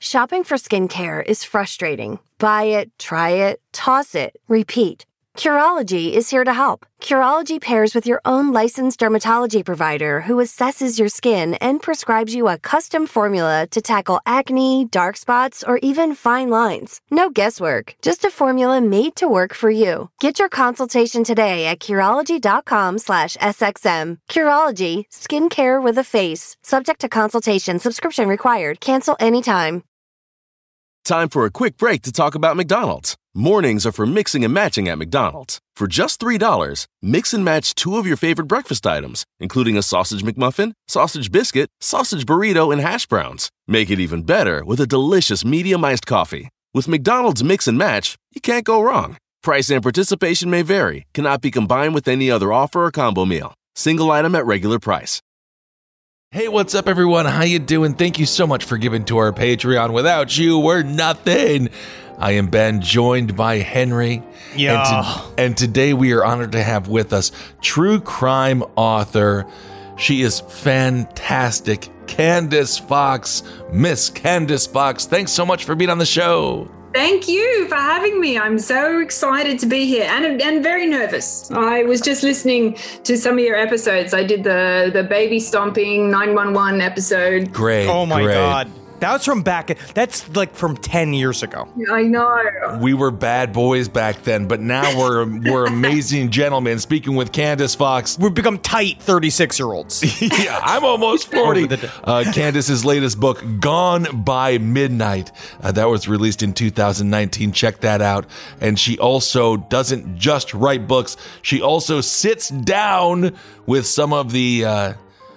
Shopping for skincare is frustrating. Buy it, try it, toss it, repeat. Curology is here to help. Curology pairs with your own licensed dermatology provider who assesses your skin and prescribes you a custom formula to tackle acne, dark spots, or even fine lines. No guesswork, just a formula made to work for you. Get your consultation today at Curology.com/SXM. Curology, skincare with a face. Subject to consultation, subscription required. Cancel anytime. Time for a quick break to talk about McDonald's. Mornings are for mixing and matching at McDonald's. For just $3, mix and match 2 of your favorite breakfast items, including a sausage McMuffin, sausage biscuit, sausage burrito, and hash browns. Make it even better with a delicious medium iced coffee. With McDonald's Mix and Match, you can't go wrong. Price and participation may vary, cannot be combined with any other offer or combo meal. Single item at regular price. Hey, what's up, everyone? How you doing? Thank you so much for giving to our Patreon. Without you, we're nothing. I am Ben, joined by Henry. Yeah. And today we are honored to have with us true crime author. She is fantastic, Candice Fox. Miss Candice Fox, thanks so much for being on the show. Thank you for having me. I'm so excited to be here and very nervous. I was just listening to some of your episodes. I did the baby stomping 911 episode. Great. Oh my great. God. That's like from 10 years ago. I know. We were bad boys back then, but now we're amazing gentlemen. Speaking with Candice Fox. We've become tight 36-year-olds. Yeah, I'm almost 40. Candice's latest book, Gone by Midnight, that was released in 2019. Check that out. And she also doesn't just write books. She also sits down with some of the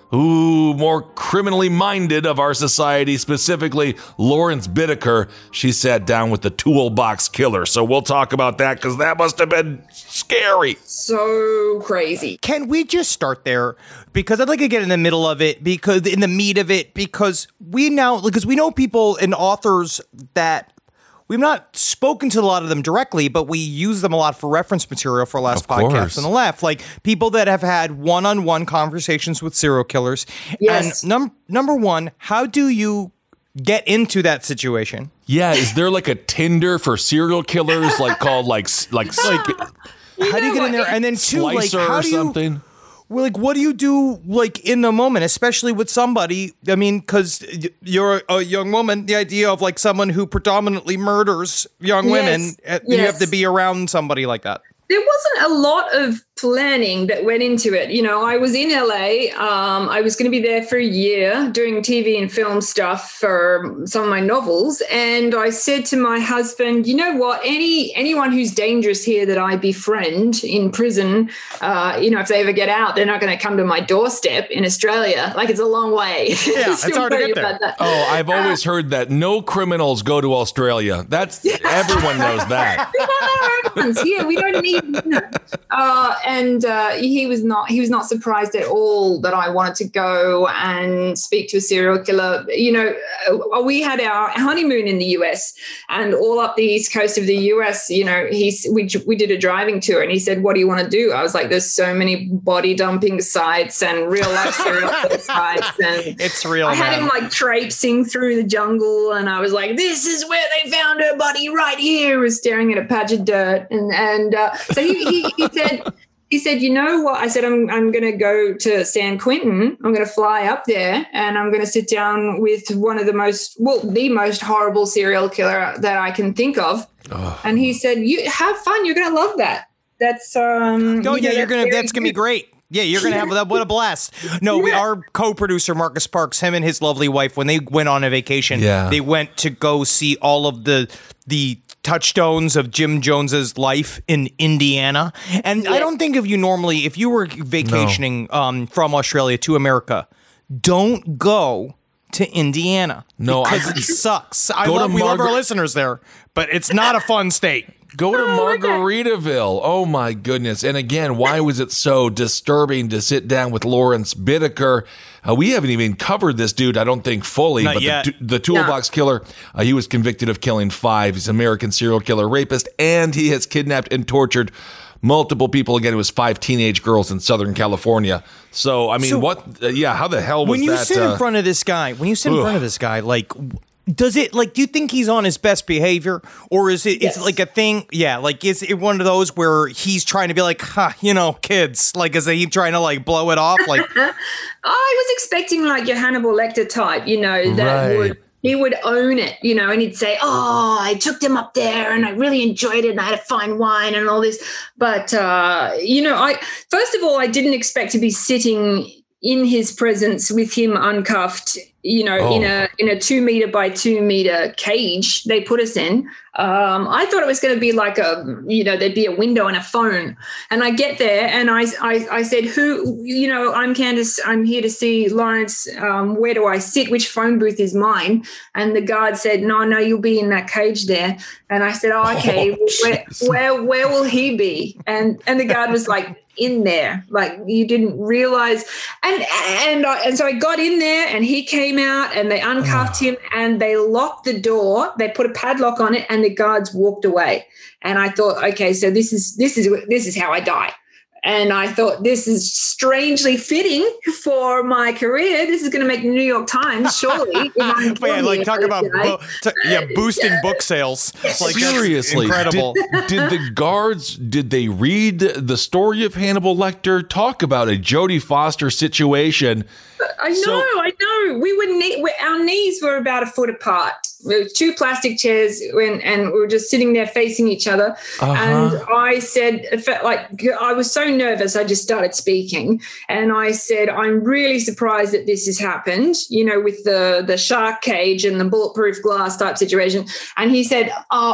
more criminally minded of our society, specifically Lawrence Bittaker. She sat down with the Toolbox Killer. So we'll talk about that because that must have been scary. So crazy. Can we just start there? Because I'd like to get in the middle of it, because in the meat of it, because we know people and authors that we've not spoken to a lot of them directly, but we use them a lot for reference material for last podcast on the left. Like people that have had one-on-one conversations with serial killers. Yes. And number one, how do you get into that situation? Yeah, is there like a Tinder for serial killers, like called like how do you get in there? And then two, like how do you, something? Well, like, what do you do, like, in the moment, especially with somebody? I mean, because you're a young woman, the idea of, like, someone who predominantly murders young women, you have to be around somebody like that. There wasn't a lot of planning that went into it. You know, I was in LA. I was going to be there for a year doing TV and film stuff for some of my novels. And I said to my husband, you know what, anyone who's dangerous here that I befriend in prison, if they ever get out, they're not going to come to my doorstep in Australia. Like, it's a long way. Yeah, it's hard to get there. Oh, I've always heard that no criminals go to Australia. Everyone knows that. Yeah, we don't need. He was not surprised at all that I wanted to go and speak to a serial killer. You know, we had our honeymoon in the US, and all up the east coast of the US. You know, we did a driving tour, and he said, "What do you want to do?" I was like, "There's so many body dumping sites and real life serial killer sites." And it's real. I had him like traipsing through the jungle, and I was like, "This is where they found her body, right here." I was staring at a patch of dirt, and so he said, you know what? I said, I'm going to go to San Quentin. I'm going to fly up there, and I'm going to sit down with one of the most horrible serial killer that I can think of. Oh. And he said, you have fun. You're going to love that. That's that's going to be great. Yeah, you're going to have that. What a blast. No, our co-producer, Marcus Parks, him and his lovely wife, when they went on a vacation, they went to go see all of the touchstones of Jim Jones's life in Indiana. And I don't think of you normally, if you were vacationing from Australia to America, don't go to Indiana. No, because it sucks. We love our listeners there, but it's not a fun state. Go to Margaritaville. Oh, my goodness. And again, why was it so disturbing to sit down with Lawrence Bittaker? We haven't even covered this dude, I don't think, fully. Not but yet. The Toolbox Killer, he was convicted of killing 5. He's an American serial killer rapist, and he has kidnapped and tortured multiple people. Again, it was 5 teenage girls in Southern California. So, I mean, how the hell was that? When you sit in front of this guy, like, Does it, like, do you think he's on his best behavior, or is it, Yes. it's like a thing? Yeah, like, is it one of those where he's trying to be like, kids, like, is he trying to, like, blow it off? Like, I was expecting like your Hannibal Lecter type, that he would own it, and he'd say, "Oh, I took them up there and I really enjoyed it and I had a fine wine and all this." But, first of all, I didn't expect to be sitting in his presence with him uncuffed, in a 2 meter by 2 meter cage they put us in. I thought it was going to be like there'd be a window and a phone. And I get there and I said, I'm Candace. I'm here to see Lawrence. Where do I sit? Which phone booth is mine? And the guard said, no, you'll be in that cage there. And I said, okay, where will he be? And the guard was like, in there, like you didn't realize. And so I got in there and he came out and they uncuffed him and they locked the door. They put a padlock on it and the guards walked away. And I thought, okay, so this is how I die. And I thought, this is strangely fitting for my career. This is going to make the New York Times, surely. Talk about boosting book sales. Like, seriously, incredible. Did the guards, did they read the story of Hannibal Lecter? Talk about a Jodie Foster situation. I know. Our knees were about a foot apart. There were 2 plastic chairs and we were just sitting there facing each other. And I said, it felt like I was so nervous. I just started speaking and I said, I'm really surprised that this has happened, with the shark cage and the bulletproof glass type situation. And he said,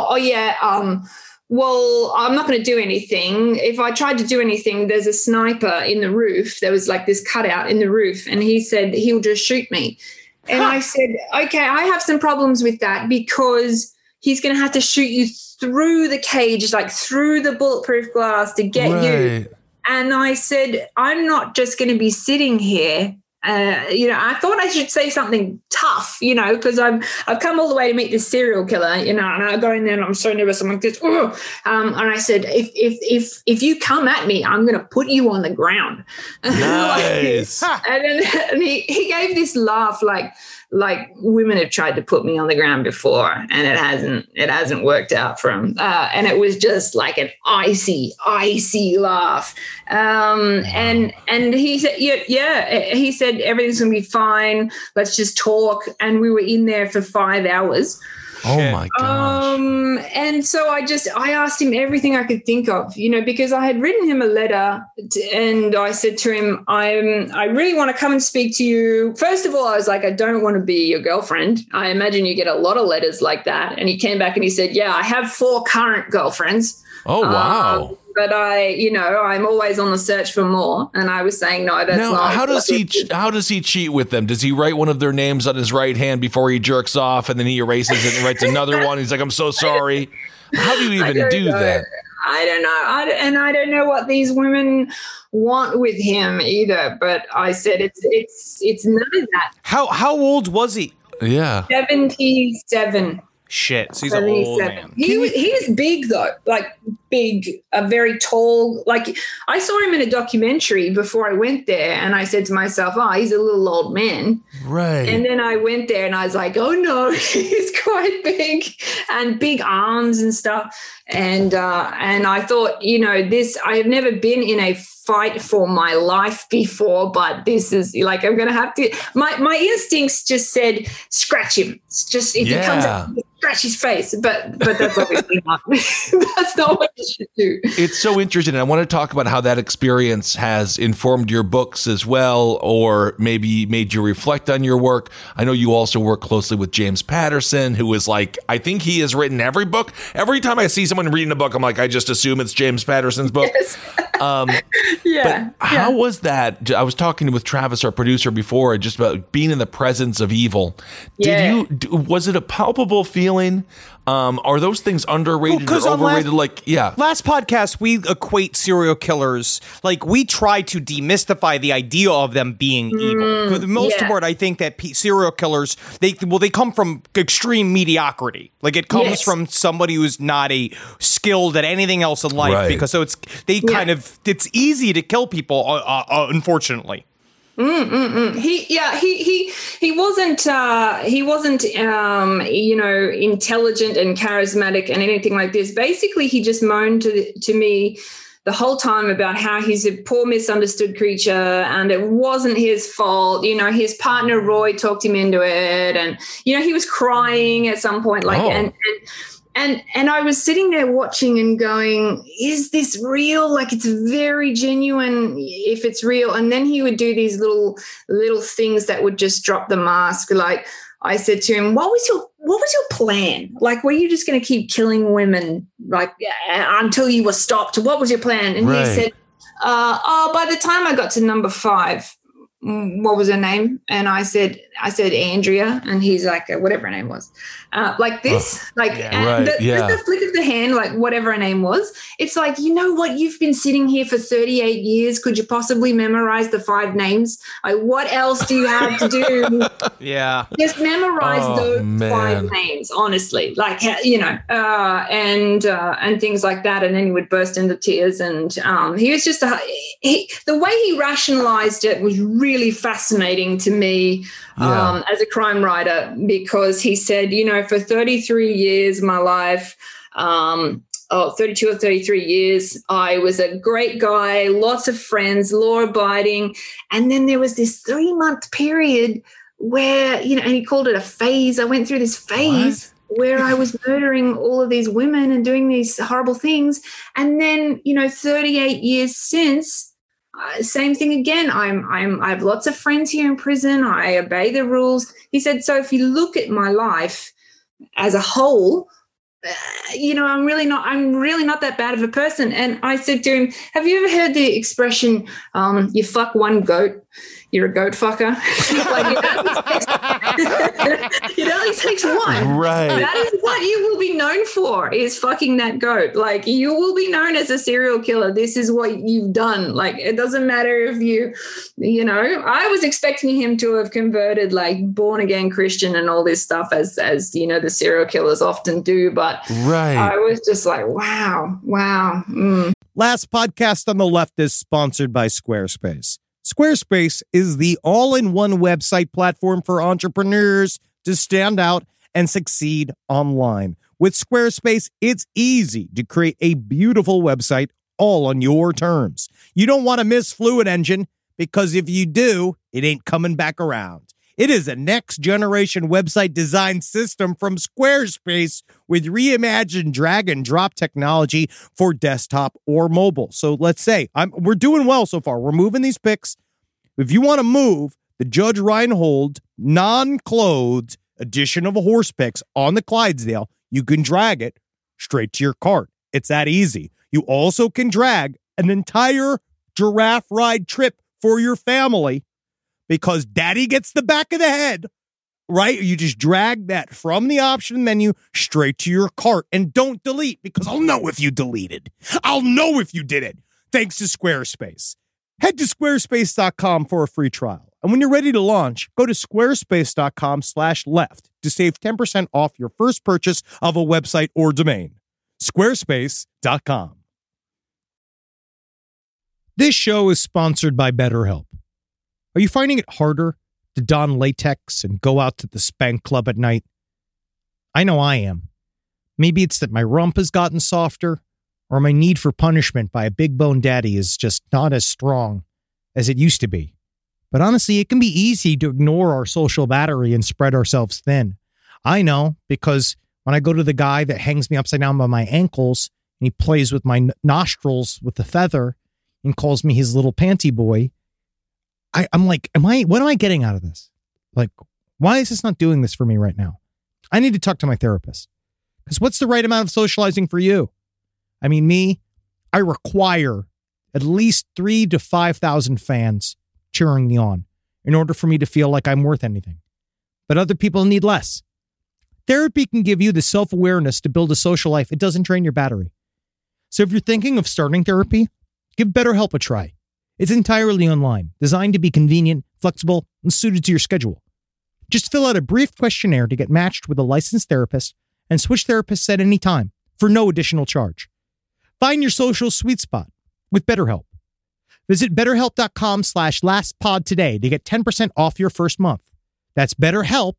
well, I'm not going to do anything. If I tried to do anything, there's a sniper in the roof. There was like this cutout in the roof. And he said, he'll just shoot me. And I said, okay, I have some problems with that because he's going to have to shoot you through the cage, like through the bulletproof glass to get you. And I said, I'm not just going to be sitting here. I thought I should say something tough, because I've come all the way to meet this serial killer, and I go in there and I'm so nervous. I'm like this, and I said, if you come at me, I'm going to put you on the ground. Nice. and he gave this laugh like women have tried to put me on the ground before and it hasn't worked out for him. And it was just like an icy laugh. And he said, he said, everything's going to be fine. Let's just talk. And we were in there for 5 hours. Oh my gosh. And so I asked him everything I could think of, because I had written him a letter and I said to him, I really want to come and speak to you. First of all, I was like, I don't want to be your girlfriend. I imagine you get a lot of letters like that. And he came back and he said, yeah, I have 4 current girlfriends. Oh, wow. But I'm always on the search for more. And I was saying, no, that's now, not. How does he cheat with them? Does he write one of their names on his right hand before he jerks off and then he erases it and writes another one? He's like, I'm so sorry. How do you even do that? I don't know. I don't know what these women want with him either. But I said, it's none of that. How old was he? Yeah. 77. Shit. So he's an old man. He was big though, like big, very tall. Like I saw him in a documentary before I went there and I said to myself, he's a little old man. Right. And then I went there and I was like, oh no, he's quite big and big arms and stuff. And I thought, I have never been in a fight for my life before, but this is like, I'm going to have to, my instincts just said, scratch him. It's just, if he comes up, scratch his face, but that's obviously not, that's not what you should do. It's so interesting. I want to talk about how that experience has informed your books as well, or maybe made you reflect on your work. I know you also work closely with James Patterson, who is like, I think he has written every book. Every time I see someone reading a book, I'm like, I just assume it's James Patterson's book. Yes. But how was that? I was talking with Travis, our producer, before, just about being in the presence of evil. Was it a palpable feeling? Are those things underrated or overrated? Last podcast, we equate serial killers, like we try to demystify the idea of them being evil. For the most part, I think that serial killers, they come from extreme mediocrity. Like it comes from somebody who's not skilled at anything else in life, because it's easy to kill people, unfortunately. He wasn't intelligent and charismatic and anything like this. Basically, he just moaned to me the whole time about how he's a poor, misunderstood creature and it wasn't his fault. You know, his partner Roy talked him into it, and he was crying at some point, and I was sitting there watching and going, is this real? Like, it's very genuine if it's real. And then he would do these little things that would just drop the mask. Like, I said to him, what was your plan? Like, were you just going to keep killing women like until you were stopped? What was your plan? And he said, by the time I got to number 5, what was her name? And I said Andrea, and he's like, whatever her name was, like this, the flick of the hand, like whatever her name was. It's like, you know what? You've been sitting here for 38 years. Could you possibly memorize the 5 names? Like, what else do you have to do? Yeah, just memorize those 5 names. Honestly, like and things like that. And then he would burst into tears, and he was just the way he rationalized it was really fascinating to me as a crime writer, because he said, for 33 years of my life, 32 or 33 years, I was a great guy, lots of friends, law-abiding. And then there was this 3-month period where, and he called it a phase. I went through this phase where I was murdering all of these women and doing these horrible things. And then, 38 years since, same thing again. I have lots of friends here in prison. I obey the rules. He said, so if you look at my life as a whole, I'm really not that bad of a person. And I said to him, have you ever heard the expression, you fuck one goat, you're a goat fucker? Like, it only takes one. Right. That is what you will be known for, is fucking that goat. Like, you will be known as a serial killer. This is what you've done. Like, it doesn't matter if I was expecting him to have converted, like, born again Christian and all this stuff as the serial killers often do. But I was just like, wow. Last podcast on the left is sponsored by Squarespace. Squarespace is the all-in-one website platform for entrepreneurs to stand out and succeed online. With Squarespace, it's easy to create a beautiful website all on your terms. You don't want to miss Fluid Engine, because if you do, it ain't coming back around. It is a next-generation website design system from Squarespace with reimagined drag-and-drop technology for desktop or mobile. So let's say we're doing well so far. We're moving these pics. If you want to move the Judge Reinhold non-clothed edition of a horse picks on the Clydesdale, you can drag it straight to your cart. It's that easy. You also can drag an entire giraffe ride trip for your family, because daddy gets the back of the head, right? You just drag that from the option menu straight to your cart, and don't delete, because I'll know if you deleted. I'll know if you did it. Thanks to Squarespace. Head to squarespace.com for a free trial. And when you're ready to launch, go to squarespace.com/left to save 10% off your first purchase of a website or domain. Squarespace.com. This show is sponsored by BetterHelp. Are you finding it harder to don latex and go out to the spank club at night? I know I am. Maybe it's that my rump has gotten softer, or my need for punishment by a big bone daddy is just not as strong as it used to be. But honestly, it can be easy to ignore our social battery and spread ourselves thin. I know, because when I go to the guy that hangs me upside down by my ankles and he plays with my nostrils with the feather and calls me his little panty boy, I'm like, what am I getting out of this? Like, why is this not doing this for me right now? I need to talk to my therapist. Because what's the right amount of socializing for you? I mean, I require at least 3,000 to 5,000 fans cheering me on in order for me to feel like I'm worth anything. But other people need less. Therapy can give you the self-awareness to build a social life. It doesn't drain your battery. So if you're thinking of starting therapy, give BetterHelp a try. It's entirely online, designed to be convenient, flexible, and suited to your schedule. Just fill out a brief questionnaire to get matched with a licensed therapist and switch therapists at any time for no additional charge. Find your social sweet spot with BetterHelp. Visit BetterHelp.com/LastPod today to get 10% off your first month. That's BetterHelp,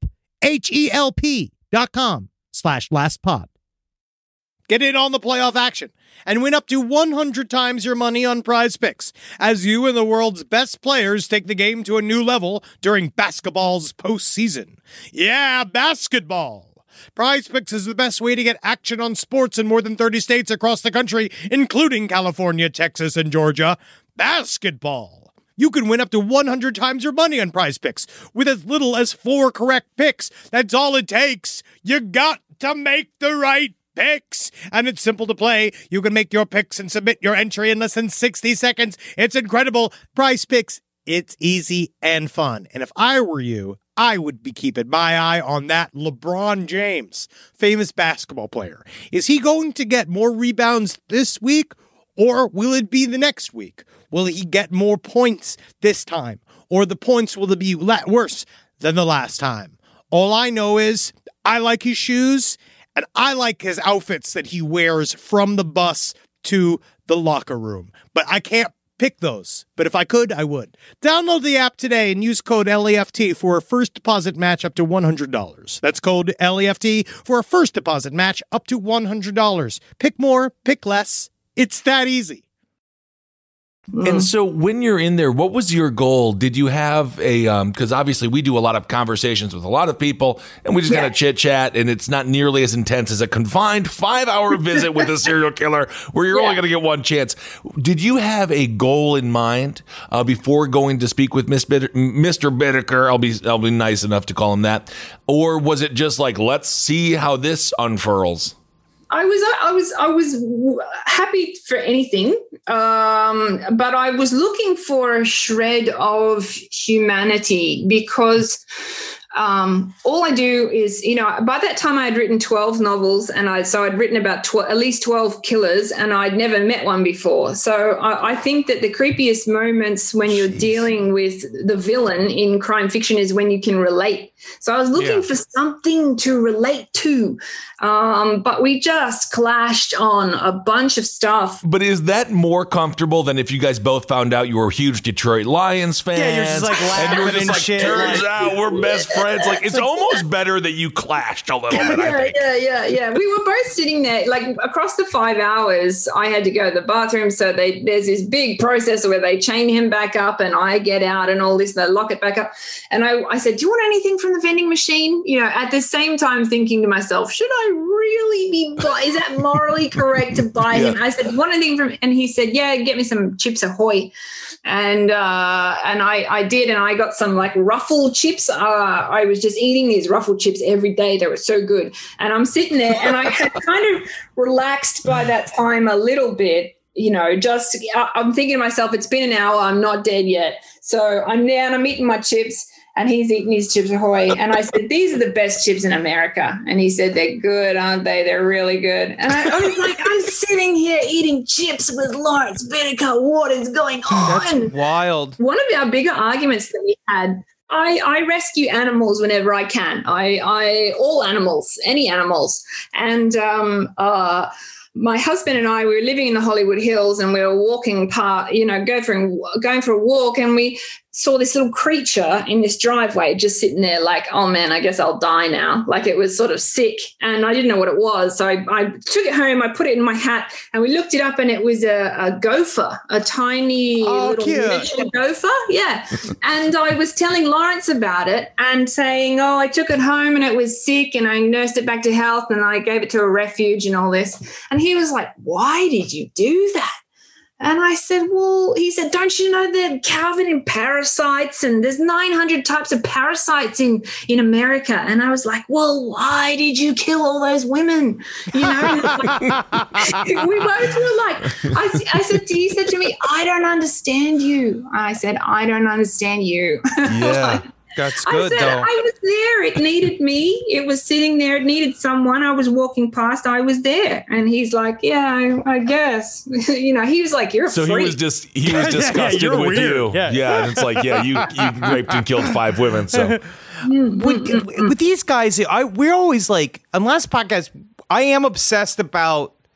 HELP.com/LastPod. Get in on the playoff action and win up to 100 times your money on Prize Picks as you and the world's best players take the game to a new level during basketball's postseason. Yeah, basketball. Prize Picks is the best way to get action on sports in more than 30 states across the country, including California, Texas, and Georgia. Basketball. You can win up to 100 times your money on Prize Picks with as little as 4 correct picks. That's all it takes. You got to make the right picks, and it's simple to play. You can make your picks and submit your entry in less than 60 seconds. It's incredible. Prize Picks, it's easy and fun. And if I were you, I would be keeping my eye on that LeBron James, famous basketball player. Is he going to get more rebounds this week, or will it be the next week? Will he get more points this time, or the points will be worse than the last time? All I know is I like his shoes, and I like his outfits that he wears from the bus to the locker room. But I can't pick those. But if I could, I would. Download the app today and use code LEFT for a first deposit match up to $100. That's code LEFT for a first deposit match up to $100. Pick more, pick less. It's that easy. And so when you're in there, what was your goal? Did you have a, because obviously we do a lot of conversations with a lot of people and we just kind of chit chat, and it's not nearly as intense as a confined 5-hour visit with a serial killer where you're only going to get one chance. Did you have a goal in mind before going to speak with Mr. Bittaker? I'll be nice enough to call him that. Or was it just like, let's see how this unfurls? I was happy for anything, but I was looking for a shred of humanity because all I do is, by that time I had written 12 novels, and I'd written about at least 12 killers, and I'd never met one before. So I think that the creepiest moments when you're dealing with the villain in crime fiction is when you can relate. So I was looking for something to relate to, but we just clashed on a bunch of stuff. But is that more comfortable than if you guys both found out you were huge Detroit Lions fans? Yeah, you're just like laughing and you were just like, shit. Turns out we're best friends. Like, it's almost better that you clashed a little bit, I think. Yeah. We were both sitting there, like, across the 5 hours, I had to go to the bathroom. So there's this big process where they chain him back up and I get out and all this, and they lock it back up. And I said, do you want anything from the vending machine? At the same time thinking to myself, should I really be, is that morally correct to buy him? I said, want anything from, and he said, yeah, get me some Chips Ahoy. And I did, and I got some like Ruffle chips. I was just eating these Ruffle chips every day. They were so good. And I'm sitting there, and I had kind of relaxed by that time a little bit. I'm thinking to myself, it's been an hour. I'm not dead yet. So I'm there, and I'm eating my chips, and he's eating his Chips Ahoy. And I said, these are the best chips in America. And he said, they're good, aren't they? They're really good. And I was like, I'm sitting here eating chips with Lawrence Bittaker. What is going on? That's wild. One of our bigger arguments that we had, I rescue animals whenever I can. All animals, any animals. And my husband and I, we were living in the Hollywood Hills, and we were walking going for a walk, and we saw this little creature in this driveway just sitting there like, oh man, I guess I'll die now. Like, it was sort of sick, and I didn't know what it was. So I took it home, I put it in my hat, and we looked it up, and it was a gopher, a tiny little miniature gopher. Yeah. And I was telling Lawrence about it and saying, oh, I took it home and it was sick, and I nursed it back to health, and I gave it to a refuge and all this. And he was like, why did you do that? And I said, well, he said, don't you know they're covered in parasites, and there's 900 types of parasites in America? And I was like, well, why did you kill all those women? We both were like, he said to me, I don't understand you. I said, I don't understand you. Yeah. That's good, I said, though. I was there. It needed me. It was sitting there. It needed someone. I was walking past. I was there. And he's like, yeah, I guess. He was like, you're a freak. So he was disgusted with weird. You. Yeah. And it's like, you raped and killed 5 women. So with these guys, we're always like, on last podcast, I am obsessed about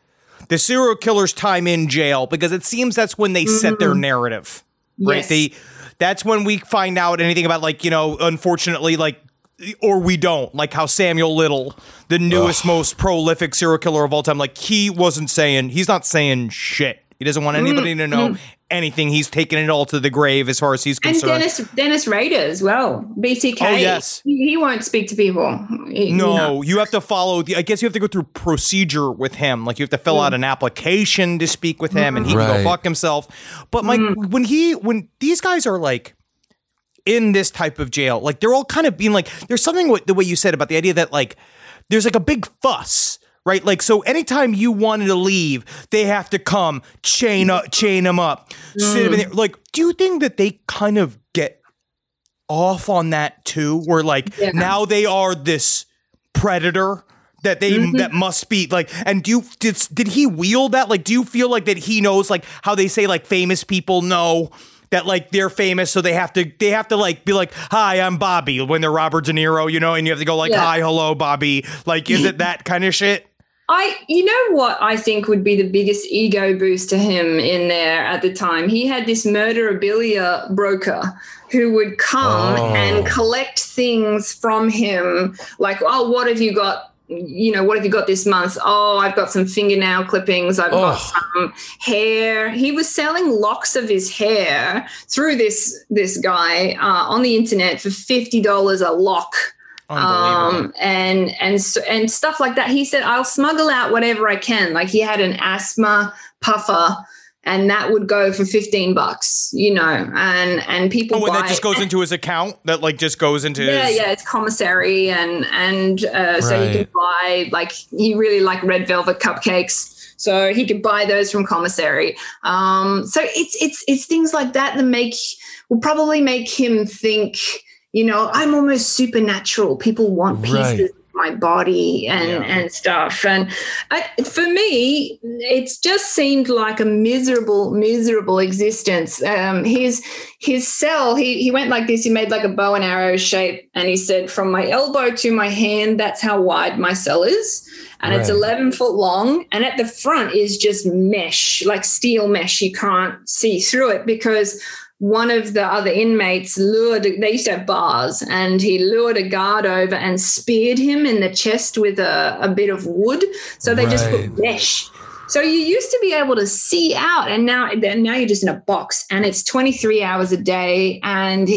the serial killer's time in jail, because it seems that's when they set their narrative, right? Yes. That's when we find out anything about, like, you know, unfortunately, like, or we don't, like how Samuel Little, the newest, most prolific serial killer of all time, like he's not saying shit. He doesn't want anybody to know anything. He's taking it all to the grave as far as he's concerned. And Dennis Rader as well, BTK. Oh, yes. He won't speak to people. You have to follow, I guess you have to go through procedure with him. Like you have to fill out an application to speak with him, and he can go fuck himself. But Mike, when these guys are like in this type of jail, like they're all kind of being like, there's something with the way you said about the idea that like there's like a big fuss. Right, like so. Anytime you wanted to leave, they have to come chain them up, sit them in there. Like, do you think that they kind of get off on that too? Where like now they are this predator that they that must be like. And did he wield that? Like, do you feel like that he knows like how they say like famous people know that like they're famous, so they have to like be like, hi, I'm Bobby, when they're Robert De Niro, you know, and you have to go like, hi, hello, Bobby. Like, is it that kind of shit? You know what I think would be the biggest ego boost to him in there at the time? He had this murderabilia broker who would come and collect things from him, like, oh, what have you got? You know, what have you got this month? Oh, I've got some fingernail clippings. I've got some hair. He was selling locks of his hair through this guy on the internet for $50 a lock. And stuff like that. He said, I'll smuggle out whatever I can. Like he had an asthma puffer, and that would go for $15, you know, and people buy. That just goes into his account? That like just goes into his... Yeah, it's commissary, and so he could buy, like, he really liked red velvet cupcakes, so he could buy those from commissary. So it's things like that will probably make him think, you know, I'm almost supernatural. People want pieces of my body and stuff. And for me, it's just seemed like a miserable existence. His cell, he went like this. He made like a bow and arrow shape. And he said, from my elbow to my hand, that's how wide my cell is. And it's 11 foot long. And at the front is just mesh, like steel mesh. You can't see through it because one of the other inmates they used to have bars, and he lured a guard over and speared him in the chest with a bit of wood. So they just put mesh. So you used to be able to see out, and now you're just in a box, and it's 23 hours a day. And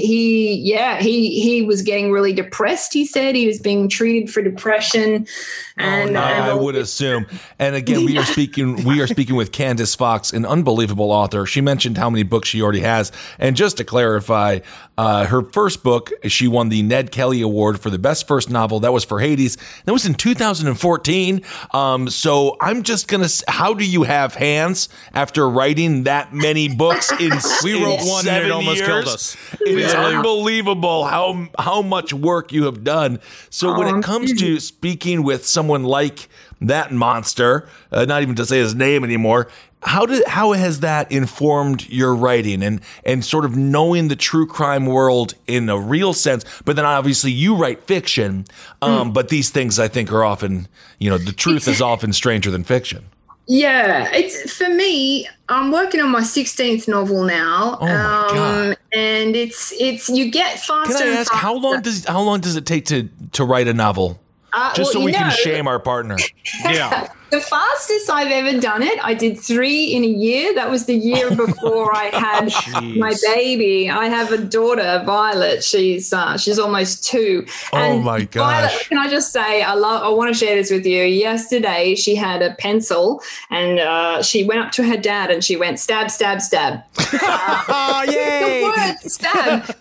he was getting really depressed. He said he was being treated for depression. And I would assume. And again, we are speaking with Candice Fox, an unbelievable author. She mentioned how many books she already has. And just to clarify, her first book, she won the Ned Kelly Award for the best first novel. That was for Hades. That was in 2014. So I'm just going to, how do you have hands after writing that many books in We wrote one and it almost killed us. It is unbelievable how much work you have done. So when it comes to speaking with someone like that monster, not even to say his name anymore, how has that informed your writing and sort of knowing the true crime world in a real sense? But then obviously you write fiction, but these things I think are often, the truth is often stranger than fiction. Yeah, it's for me. I'm working on my 16th novel now. Oh my God. And it's you get faster. Can I ask how long does it take to write a novel? Just so we can shame our partner. Yeah. The fastest I've ever done it, I did 3 in a year. That was the year before I had my baby. I have a daughter, Violet. She's almost 2. And my gosh. Violet, can I just say, I want to share this with you. Yesterday, she had a pencil and she went up to her dad and she went, stab, stab, stab. Oh, yay! The word stab.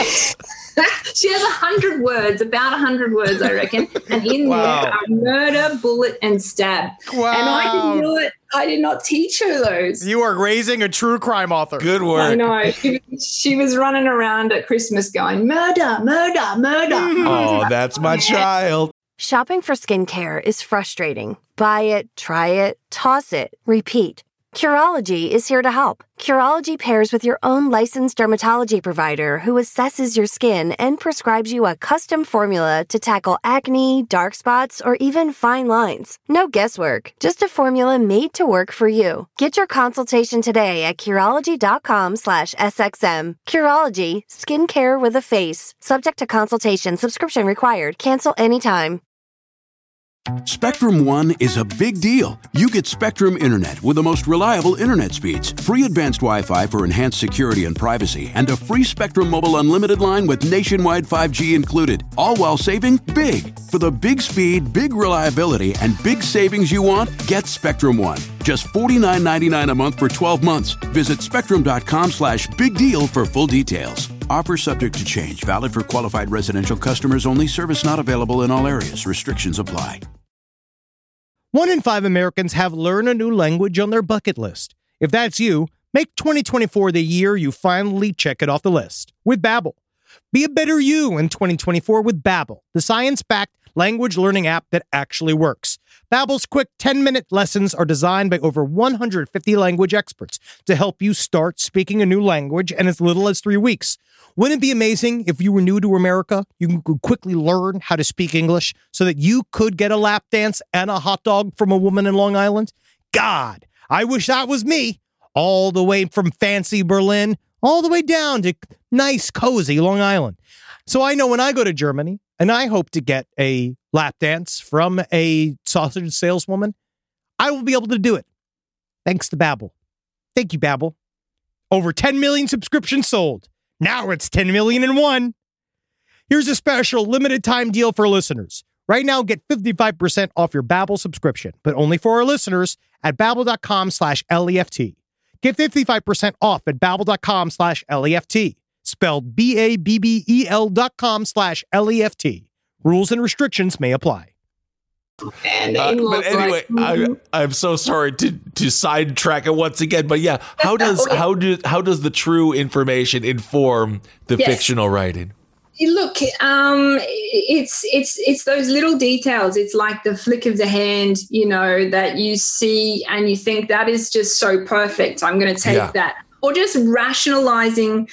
She has 100 words, about 100 words, I reckon. And in there are murder, bullet, and stab. Wow. And I didn't do it. I did not teach her those. You are raising a true crime author. Good work. I know. She was running around at Christmas going, murder, murder, murder. Oh, that's my child. Shopping for skincare is frustrating. Buy it, try it, toss it, repeat. Curology is here to help. Curology pairs with your own licensed dermatology provider who assesses your skin and prescribes you a custom formula to tackle acne, dark spots, or even fine lines. No guesswork, just a formula made to work for you. Get your consultation today at Curology.com/SXM. Curology, skincare with a face. Subject to consultation, subscription required. Cancel anytime. Spectrum One is a big deal. You get Spectrum Internet with the most reliable internet speeds, free advanced Wi-Fi for enhanced security and privacy, and a free Spectrum Mobile Unlimited line with nationwide 5G included, all while saving big. For the big speed, big reliability, and big savings you want, get Spectrum One. Just $49.99 a month for 12 months. Visit spectrum.com/big deal for full details. Offer subject to change. Valid for qualified residential customers only. Service not available in all areas. Restrictions apply. 1 in 5 Americans have learned a new language on their bucket list. If that's you, make 2024 the year you finally check it off the list with Babbel. Be a better you in 2024 with Babbel, the science-backed language learning app that actually works. Babbel's quick 10-minute lessons are designed by over 150 language experts to help you start speaking a new language in as little as 3 weeks. Wouldn't it be amazing if you were new to America, you could quickly learn how to speak English so that you could get a lap dance and a hot dog from a woman in Long Island? God, I wish that was me. All the way from fancy Berlin, all the way down to nice, cozy Long Island. So I know when I go to Germany and I hope to get a lap dance from a sausage saleswoman, I will be able to do it. Thanks to Babbel. Thank you, Babbel. Over 10 million subscriptions sold. Now it's 10 million and one. Here's a special limited time deal for listeners. Right now, get 55% off your Babbel subscription, but only for our listeners at babbel.com/LEFT. Get 55% off at babbel.com/LEFT. Spelled BABBEL.com/LEFT. Rules and restrictions may apply. But anyway, I'm so sorry to sidetrack it once again. But yeah, how does the true information inform the fictional writing? Look, it's those little details. It's like the flick of the hand, that you see and you think that is just so perfect. I'm going to take that, or just rationalizing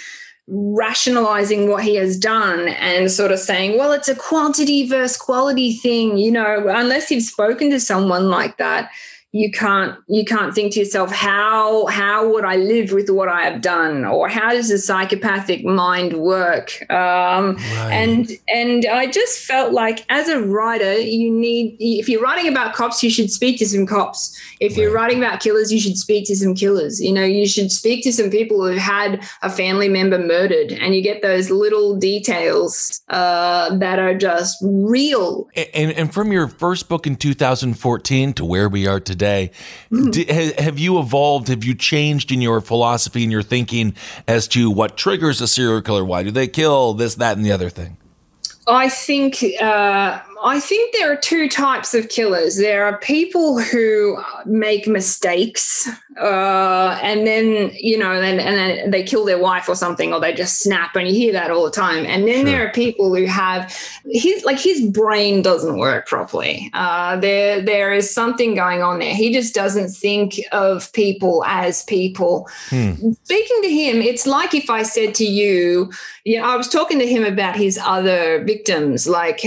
what he has done and sort of saying, well, it's a quantity versus quality thing, unless you've spoken to someone like that, you can't think to yourself, how would I live with what I have done, or how does the psychopathic mind work? And I just felt like as a writer, if you're writing about cops, you should speak to some cops. If you're writing about killers, you should speak to some killers. You should speak to some people who've had a family member murdered, and you get those little details that are just real. And from your first book in 2014 to where we are today, have you evolved? Have you changed in your philosophy and your thinking as to what triggers a serial killer? Why do they kill? This, that, and the other thing? I think there are two types of killers. There are people who make mistakes, and then then they kill their wife or something, or they just snap, and you hear that all the time. And then there are people who have his brain doesn't work properly. There is something going on there. He just doesn't think of people as people. Speaking to him, it's like if I said to you, I was talking to him about his other victims,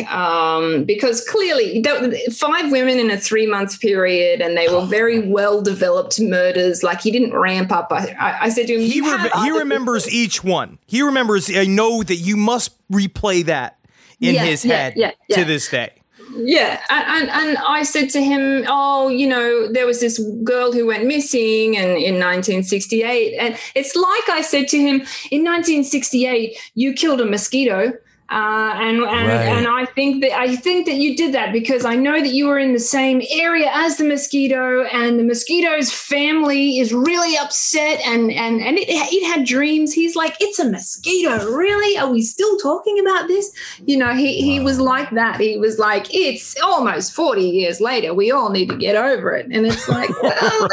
because clearly 5 women in a 3-month period, and they were very well-developed murders. Like, he didn't ramp up. I said to him, he remembers each one. He remembers. I know that you must replay that in his head to this day. Yeah. And I said to him, there was this girl who went missing in 1968. And it's like I said to him, in 1968, you killed a mosquito. And I think that you did that because I know that you were in the same area as the mosquito, and the mosquito's family is really upset, and it had dreams. He's like, it's a mosquito, really? Are we still talking about this? He was like that. He was like, it's almost 40 years later. We all need to get over it. And it's like, well,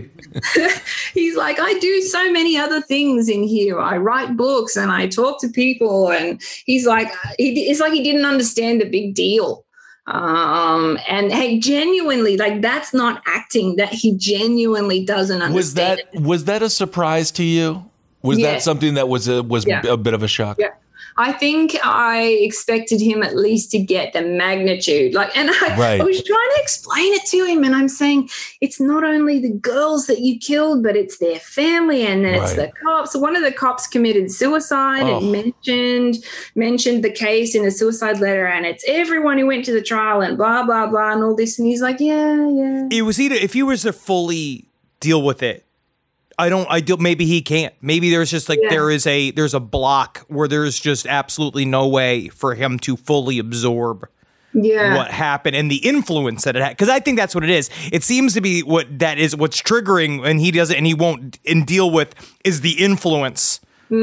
he's like, I do so many other things in here. I write books and I talk to people, and he's like, it's like he didn't understand the big deal. And hey, genuinely, like, that's not acting, that he genuinely doesn't understand. Was that a surprise to you? Was that something that was a bit of a shock? Yeah. I think I expected him at least to get the magnitude. I was trying to explain it to him, and I'm saying it's not only the girls that you killed, but it's their family, and then it's the cops. One of the cops committed suicide and mentioned the case in a suicide letter, and it's everyone who went to the trial and blah, blah, blah, and all this. And he's like, yeah. It was either, if he was to fully deal with it, maybe he can't. Maybe there's just there's a block where there's just absolutely no way for him to fully absorb what happened and the influence that it had. Because I think that's what it is. It seems to be what's triggering, and he doesn't, and he won't deal with, is the influence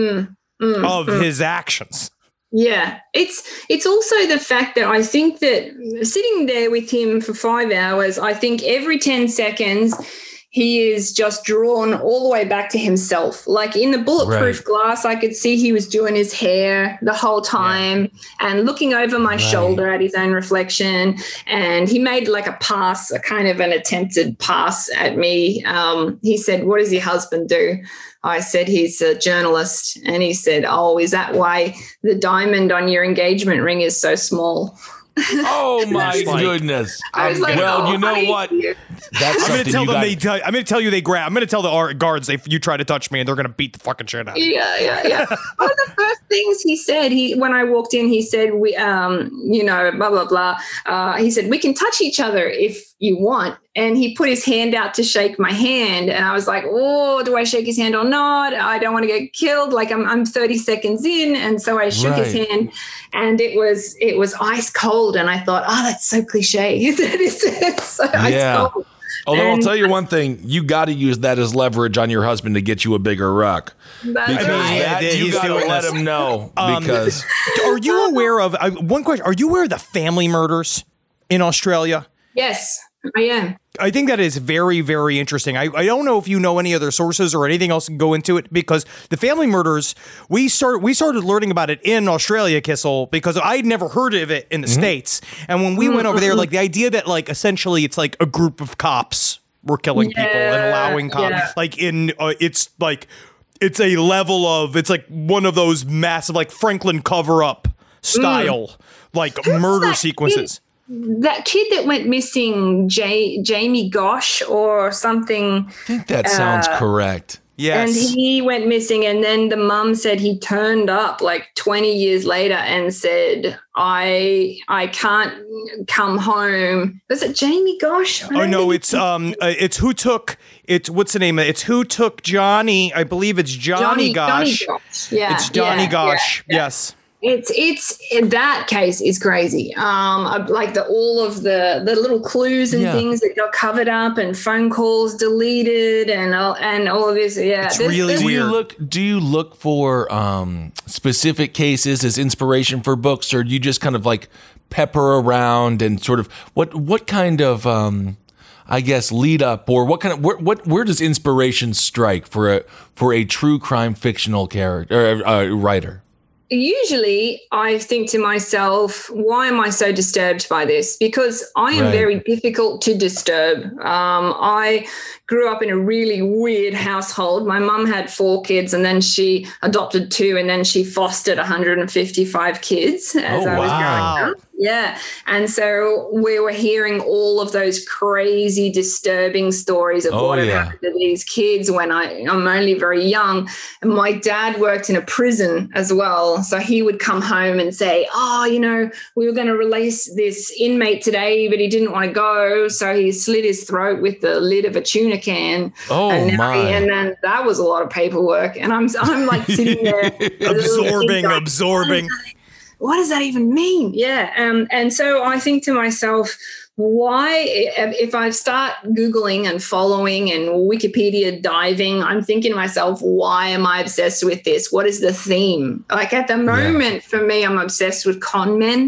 of his actions. Yeah, it's also the fact that I think that sitting there with him for 5 hours, I think every 10 seconds he is just drawn all the way back to himself. Like in the Bulletproof Glass, I could see he was doing his hair the whole time and looking over my shoulder at his own reflection. And he made like a pass, a kind of an attempted pass at me. He said, "What does your husband do?" I said, "He's a journalist." And he said, "Oh, is that why the diamond on your engagement ring is so small?" Oh my goodness! I was like, well, you know what? That's I'm going to tell them I'm going to tell you they grab. I'm going to tell the guards if you try to touch me, and they're going to beat the fucking shit out of you. Yeah. One of the first things he said, when I walked in, he said, "We, blah blah blah." He said, "We can touch each other if you want." And he put his hand out to shake my hand, and I was like, "Oh, do I shake his hand or not? I don't want to get killed. Like I'm 30 seconds in," and so I shook his hand, and it was ice cold. And I thought, "Oh, that's so cliche. That is so ice cold." Although I'll tell you one thing, you got to use that as leverage on your husband to get you a bigger ruck. Because you got to let him know. Because are you aware of one question? Are you aware of the family murders in Australia? Yes, I am. I think that is very, very interesting. I don't know if you know any other sources or anything else can go into it, because the family murders, we started learning about it in Australia, Kissel, because I'd never heard of it in the States. And when we went over there, like the idea that like essentially it's like a group of cops were killing people and allowing cops like in it's a level of, it's like one of those massive like Franklin cover-up style like murder sequences. That kid that went missing, Jamie Gosh or something. I think that sounds correct. Yes. And he went missing, and then the mum said he turned up like 20 years later and said, I can't come home. Was it Jamie Gosh? Oh no, it's who took it. What's the name of it? It's who took Johnny. I believe it's Johnny Gosh. Yeah. It's Johnny Gosh. Yeah. Yes. It's that case is crazy. Like all of the little clues and things that got covered up, and phone calls deleted, and all of this. Yeah, it's really weird. Do you look for specific cases as inspiration for books, or do you just kind of like pepper around and sort of what kind of I guess lead up, or what kind of where does inspiration strike for a true crime fictional character or writer? Usually I think to myself, why am I so disturbed by this? Because I am very difficult to disturb. I grew up in a really weird household. My mum had 4 kids, and then she adopted 2, and then she fostered 155 kids as I was growing up. Yeah. And so we were hearing all of those crazy, disturbing stories of what had happened to these kids when I'm only very young. And my dad worked in a prison as well. So he would come home and say, we were going to release this inmate today, but he didn't want to go. So he slit his throat with the lid of a tuna can. And then that was a lot of paperwork. And I'm like sitting there absorbing. What does that even mean? Yeah. And so I think to myself, why, if I start Googling and following and Wikipedia diving, I'm thinking to myself, why am I obsessed with this? What is the theme? Like at the moment, for me, I'm obsessed with con men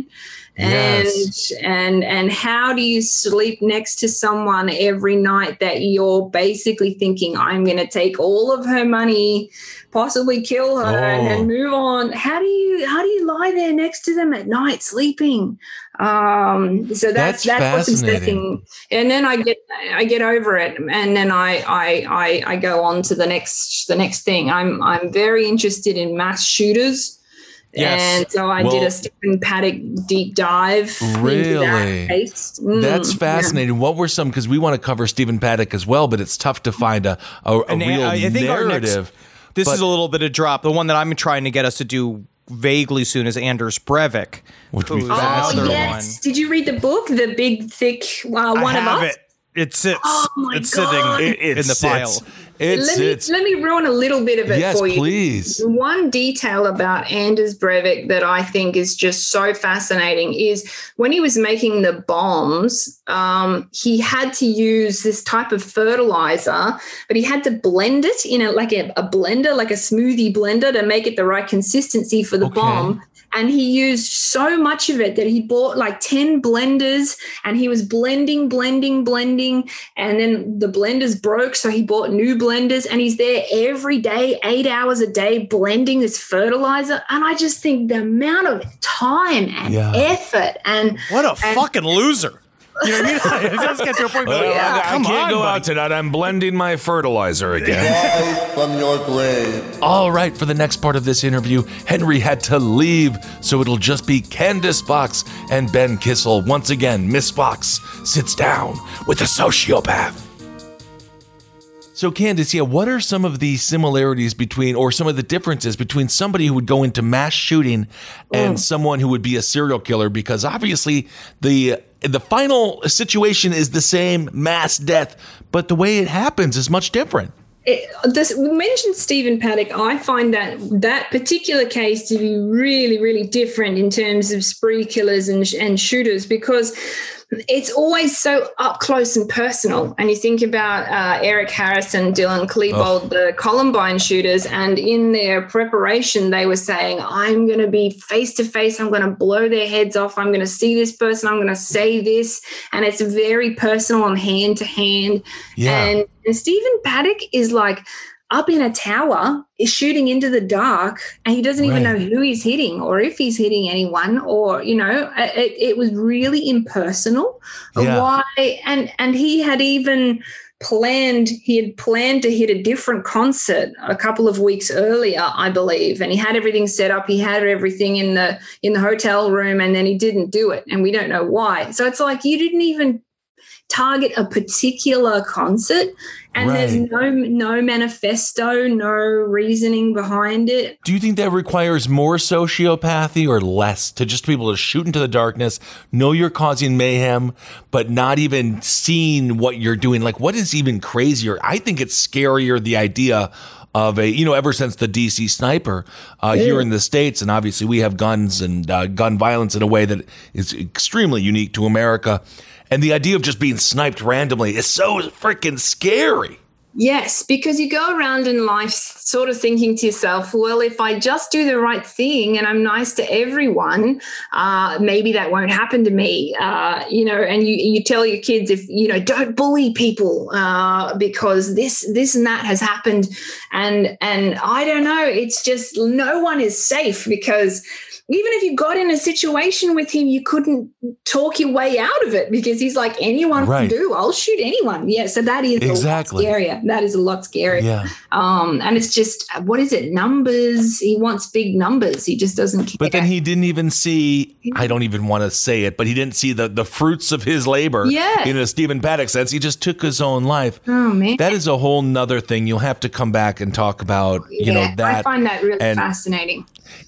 Yes. And how do you sleep next to someone every night that you're basically thinking, I'm going to take all of her money, possibly kill her and move on? How do you lie there next to them at night sleeping? So that's what's interesting. And then I get over it, and then I go on to the next thing. I'm very interested in mass shooters. Yes. And so I did a Stephen Paddock deep dive. Really? Into that case. That's fascinating. Yeah. What were some, because we want to cover Stephen Paddock as well, but it's tough to find a real narrative. This is a little bit of drop. The one that I'm trying to get us to do vaguely soon is Anders Breivik. Which would be fascinating. Oh, yes. Did you read the book, The Big, Thick One of Us? I have it. It sits. Oh my it's God. Sitting in the file. Let me ruin a little bit of it for you. Yes, please. One detail about Anders Breivik that I think is just so fascinating is when he was making the bombs, he had to use this type of fertilizer, but he had to blend it in a blender, like a smoothie blender, to make it the right consistency for the bomb. And he used so much of it that he bought like 10 blenders, and he was blending. And then the blenders broke, so he bought new blenders, and he's there every day, 8 hours a day, blending this fertilizer. And I just think the amount of time and effort and what a fucking loser. You know what I mean? It does get to a point where I can't go out tonight. I'm blending my fertilizer again. From your grave. All right, for the next part of this interview, Henry had to leave, so it'll just be Candace Fox and Ben Kissel. Once again, Miss Fox sits down with a sociopath. So Candace, what are some of the similarities between, or some of the differences between somebody who would go into mass shooting and someone who would be a serial killer? Because obviously the final situation is the same, mass death, but the way it happens is much different. We mentioned Stephen Paddock. I find that particular case to be really, really different in terms of spree killers and shooters, because it's always so up close and personal. And you think about Eric Harris and Dylan Klebold, the Columbine shooters, and in their preparation, they were saying, I'm going to be face to face. I'm going to blow their heads off. I'm going to see this person. I'm going to say this. And it's very personal and hand to hand. Yeah. And Stephen Paddock is like up in a tower, is shooting into the dark, and he doesn't even know who he's hitting or if he's hitting anyone, or, it was really impersonal. Why? And he had even planned to hit a different concert a couple of weeks earlier, I believe, and he had everything set up. He had everything in the hotel room, and then he didn't do it, and we don't know why. So it's like you didn't even target a particular concert, and there's no manifesto, no reasoning behind it. Do you think that requires more sociopathy or less, to just be able to shoot into the darkness, know you're causing mayhem, but not even seeing what you're doing? Like, what is even crazier? I think it's scarier, the idea of ever since the DC sniper here in the States, and obviously we have guns and gun violence in a way that is extremely unique to America. And the idea of just being sniped randomly is so freaking scary. Yes, because you go around in life sort of thinking to yourself, well, if I just do the right thing and I'm nice to everyone, maybe that won't happen to me. And you tell your kids, if, don't bully people because this and that has happened. And I don't know, it's just no one is safe, because even if you got in a situation with him, you couldn't talk your way out of it, because he's like, anyone can do. I'll shoot anyone. Yeah, so that is a lot scarier. That is a lot scarier. Yeah. And it's just, what is it? Numbers. He wants big numbers. He just doesn't care. But then he didn't even see, I don't even want to say it, but he didn't see the fruits of his labor in a Stephen Paddock sense. He just took his own life. Oh, man. That is a whole nother thing. You'll have to come back and talk about, that. I find that really fascinating.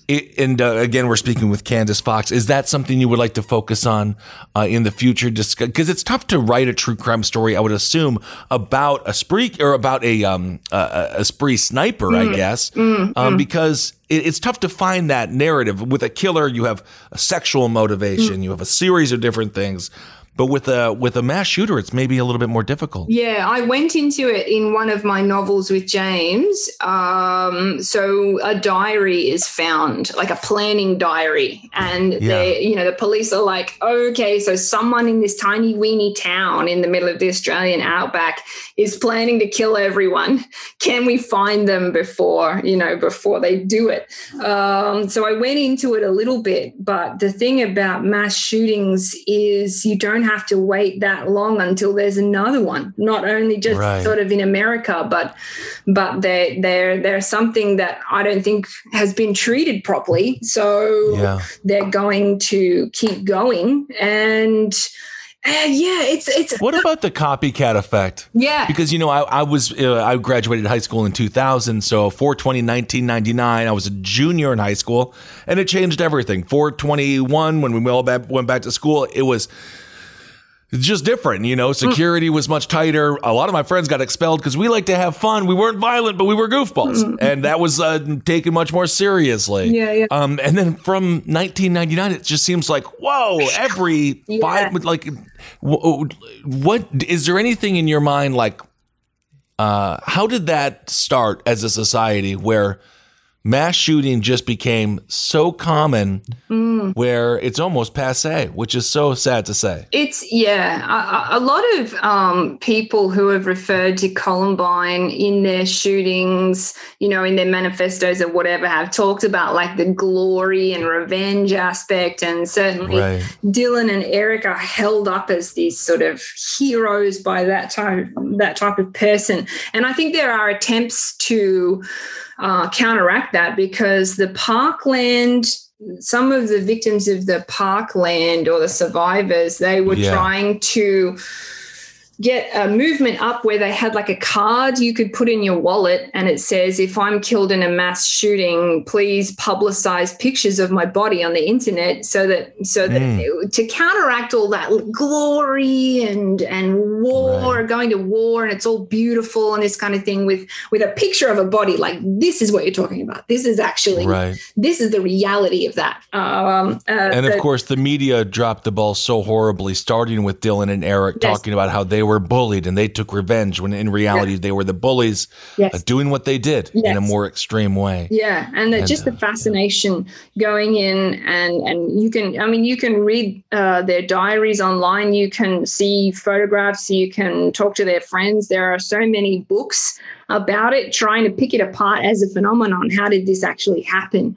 Again, we're speaking with Candace Fox. Is that something you would like to focus on in the future? Because it's tough to write a true crime story, I would assume, about a spree or about a spree sniper, I guess, because it's tough to find that narrative. With a killer, you have a sexual motivation, you have a series of different things. But with a mass shooter, it's maybe a little bit more difficult. Yeah, I went into it in one of my novels with James. So a diary is found, like a planning diary. And the police are like, okay, so someone in this tiny weeny town in the middle of the Australian outback is planning to kill everyone. Can we find them before they do it? So I went into it a little bit, but the thing about mass shootings is you don't have to wait that long until there's another one. Not only just sort of in America, but they're something that I don't think has been treated properly. So they're going to keep going. And it's. What about the copycat effect? Yeah, because I graduated high school in 2000, so 4/20/1999, I was a junior in high school, and it changed everything. 4/21, when we all went back to school, it was just different. Security was much tighter. A lot of my friends got expelled because we like to have fun. We weren't violent, but we were goofballs, and that was taken much more seriously. Yeah. And then from 1999, it just seems like, whoa, every 5, like. What is there anything in your mind like how did that start as a society where mass shooting just became so common where it's almost passé, which is so sad to say? It's, a lot of people who have referred to Columbine in their shootings, in their manifestos or whatever, have talked about like the glory and revenge aspect. And certainly Dylan and Eric are held up as these sort of heroes by that type of person. And I think there are attempts to counteract that, because the Parkland, some of the victims of the Parkland or the survivors, they were trying to get a movement up where they had like a card you could put in your wallet, and it says, if I'm killed in a mass shooting, please publicize pictures of my body on the internet, so that to counteract all that glory and war, going to war, and it's all beautiful and this kind of thing, with a picture of a body, like, this is what you're talking about. This is actually this is the reality of that. And of course, the media dropped the ball so horribly, starting with Dylan and Eric talking about how they were bullied and they took revenge, when in reality they were the bullies doing what they did in a more extreme way. Yeah, and just the fascination going in, and you can read their diaries online, you can see photographs, you can talk to their friends. There are so many books about it, trying to pick it apart as a phenomenon. How did this actually happen?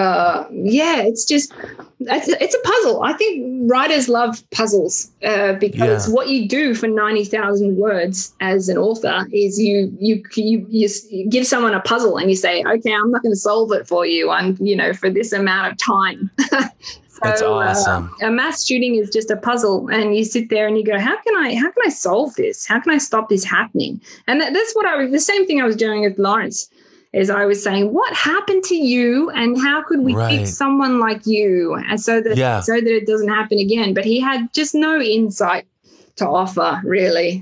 It's a puzzle. I think writers love puzzles because what you do for 90,000 words as an author is you give someone a puzzle and you say, okay, I'm not going to solve it for you, for this amount of time. That's awesome. A mass shooting is just a puzzle, and you sit there and you go, how can I solve this? How can I stop this happening? And that's what the same thing I was doing with Lawrence, is I was saying, what happened to you, and how could we fix someone like you, and so that it doesn't happen again? But he had just no insight to offer, really,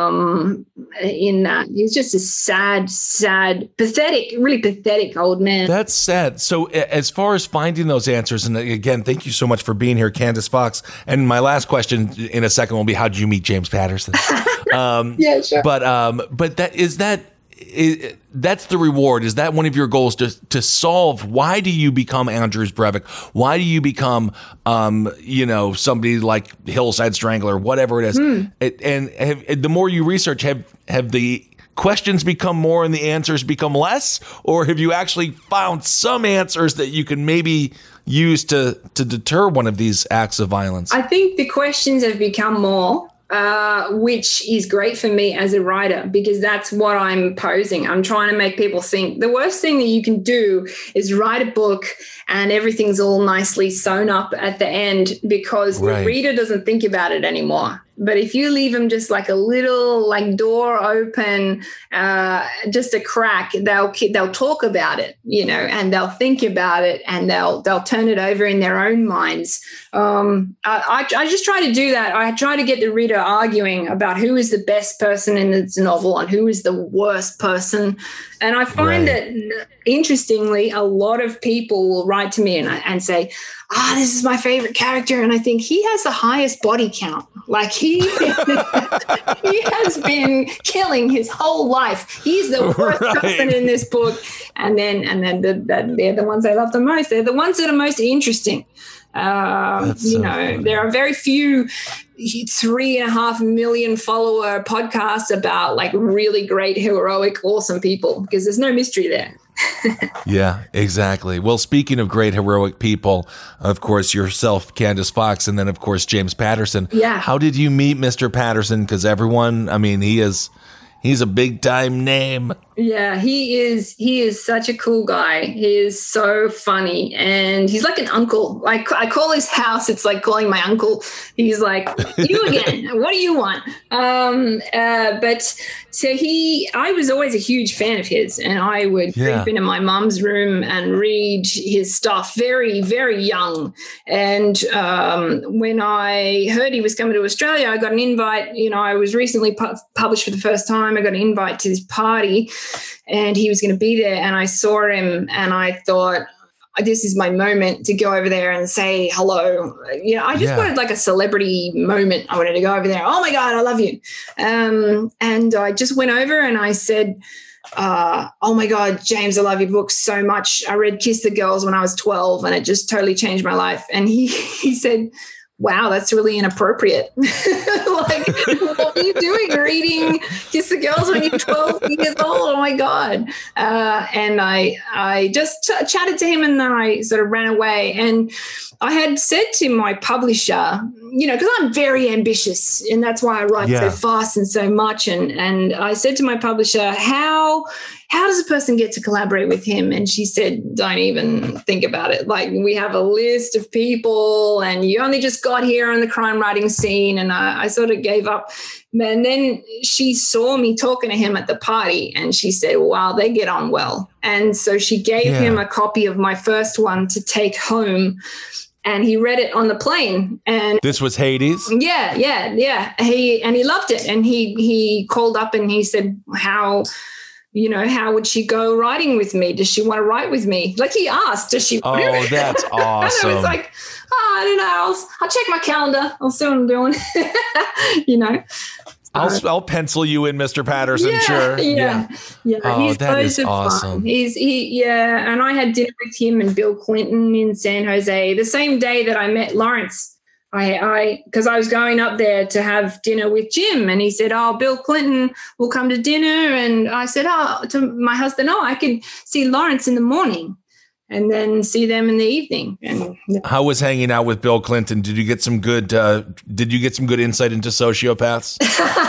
in that. He was just a sad, really pathetic old man. That's sad. So as far as finding those answers, and again, thank you so much for being here, Candice Fox. And my last question in a second will be, how did you meet James Patterson? Yeah, sure. But that's the reward. Is that one of your goals, to solve? Why do you become Anders Breivik? Why do you become, somebody like Hillside Strangler, whatever it is? And the more you research, have the questions become more and the answers become less? Or have you actually found some answers that you can maybe use to deter one of these acts of violence? I think the questions have become more. Which is great for me as a writer, because that's what I'm posing. I'm trying to make people think. The worst thing that you can do is write a book and everything's all nicely sewn up at the end, because the reader doesn't think about it anymore. But if you leave them just like a little door open, just a crack, they'll talk about it, and they'll think about it, and they'll turn it over in their own minds. I just try to do that. I try to get the reader arguing about who is the best person in this novel and who is the worst person. And I find that, interestingly, a lot of people will write to me and say, this is my favorite character. And I think he has the highest body count. Like he has been killing his whole life. He's the worst person in this book. And then they're the ones I love the most. They're the ones that are most interesting. There are very few 3.5 million follower podcasts about like really great, heroic, awesome people, because there's no mystery there. Yeah, exactly. Well, speaking of great, heroic people, of course, yourself, Candice Fox, and then, of course, James Patterson. Yeah. How did you meet Mr. Patterson? Because everyone, I mean, he's a big time name. Yeah, he is such a cool guy. He is so funny, and he's like an uncle. Like I call his house, it's like calling my uncle. He's like, you again, what do you want? But so I was always a huge fan of his, and I would creep into my mom's room and read his stuff very, very young. And when I heard he was coming to Australia, I got an invite. I was recently published for the first time. I got an invite to this party, and he was going to be there, and I saw him, and I thought, this is my moment to go over there and say hello. I just wanted like a celebrity moment. I wanted to go over there. Oh my God, I love you. And I just went over and I said, oh my God, James, I love your book so much. I read Kiss the Girls when I was 12, and it just totally changed my life. And he said, wow, that's really inappropriate. Like, what were you doing reading Kiss the Girls when you're 12 years old? Oh my God. And I just chatted to him, and then I sort of ran away. And I had said to my publisher, because I'm very ambitious, and that's why I write so fast and so much. And I said to my publisher, how does a person get to collaborate with him? And she said, don't even think about it. Like, we have a list of people, and you only just got here on the crime writing scene. And I sort of gave up. And then she saw me talking to him at the party, and she said, wow, they get on well. And so she gave him a copy of my first one to take home, and he read it on the plane. And this was Hades? Yeah. He loved it. And he called up and he said, how would she go writing with me? Does she want to write with me? Like, he asked, does she? Oh, that's awesome. And I was like, I don't know. I'll check my calendar. I'll see what I'm doing. I'll pencil you in, Mr. Patterson. Sure. Yeah. Oh, that is awesome. Fun. And I had dinner with him and Bill Clinton in San Jose the same day that I met Lawrence. Because I was going up there to have dinner with Jim, and he said, Bill Clinton will come to dinner. And I said, to my husband, I could see Lawrence in the morning and then see them in the evening. And how was hanging out with Bill Clinton? Did you get some good insight into sociopaths?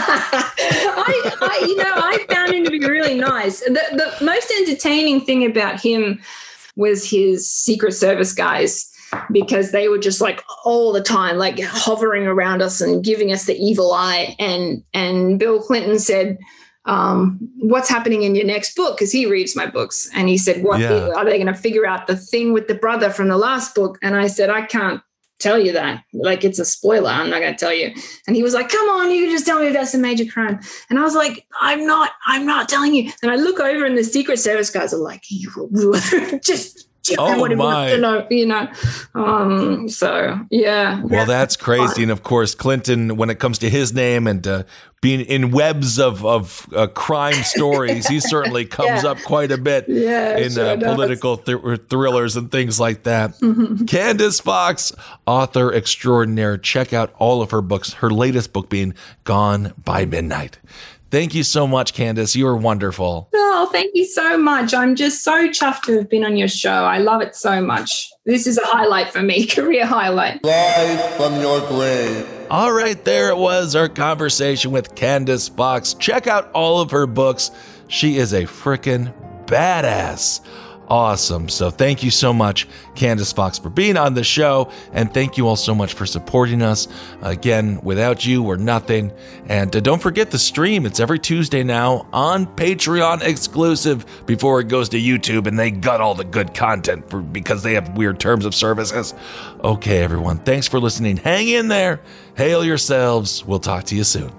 I found him to be really nice. The most entertaining thing about him was his Secret Service guys, because they were just like all the time, like hovering around us and giving us the evil eye. And Bill Clinton said, what's happening in your next book? Because he reads my books. And he said, are they going to figure out the thing with the brother from the last book? And I said, I can't tell you that. Like, it's a spoiler. I'm not going to tell you. And he was like, come on, you can just tell me if that's a major crime. And I was like, I'm not telling you. And I look over and the Secret Service guys are like, just what he wants to know, So, yeah. Well, that's crazy. Fun. And of course, Clinton, when it comes to his name and being in webs of crime stories, he certainly comes up quite a bit in political thrillers and things like that. Mm-hmm. Candice Fox, author extraordinaire. Check out all of her books, her latest book being Gone by Midnight. Thank you so much, Candice. You are wonderful. Oh, thank you so much. I'm just so chuffed to have been on your show. I love it so much. This is a highlight for me, career highlight. Live from your grave. All right, there it was, our conversation with Candice Fox. Check out all of her books. She is a freaking badass. Awesome. So thank you so much, Candice Fox, for being on the show. And thank you all so much for supporting us. Again, without you, we're nothing. And don't forget the stream. It's every Tuesday now on Patreon exclusive before it goes to YouTube and they gut all the good content because they have weird terms of services. Okay, everyone. Thanks for listening. Hang in there. Hail yourselves. We'll talk to you soon.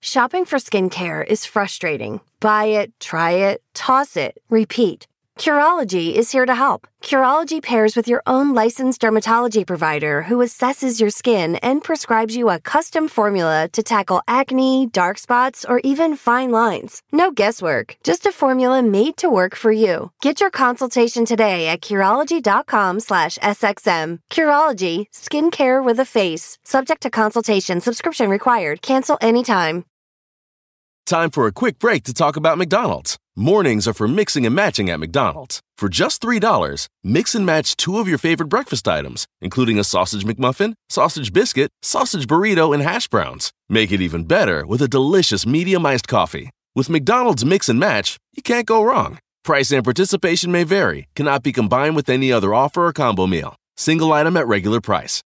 Shopping for skincare is frustrating. Buy it, try it, toss it, repeat. Curology is here to help. Curology pairs with your own licensed dermatology provider who assesses your skin and prescribes you a custom formula to tackle acne, dark spots, or even fine lines. No guesswork, just a formula made to work for you. Get your consultation today at Curology.com/SXM. Curology, skincare with a face. Subject to consultation, subscription required. Cancel anytime. Time for a quick break to talk about McDonald's. Mornings are for mixing and matching at McDonald's. For just $3, mix and match 2 of your favorite breakfast items, including a sausage McMuffin, sausage biscuit, sausage burrito, and hash browns. Make it even better with a delicious medium iced coffee. With McDonald's Mix and Match, you can't go wrong. Price and participation may vary, cannot be combined with any other offer or combo meal. Single item at regular price.